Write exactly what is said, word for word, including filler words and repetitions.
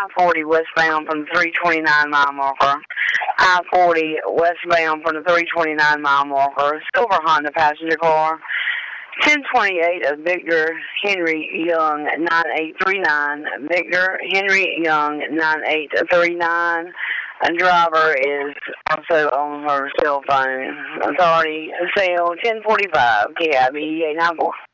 I forty westbound from the three twenty-nine mile marker. I forty westbound from the three twenty-nine mile marker. Silver Honda passenger car. ten twenty-eight of Victor Henry Young, nine eight three nine. Victor Henry Young, nine eight three nine. A driver is also on her cell phone. Authority, sale ten forty-five, K I B eight nine four.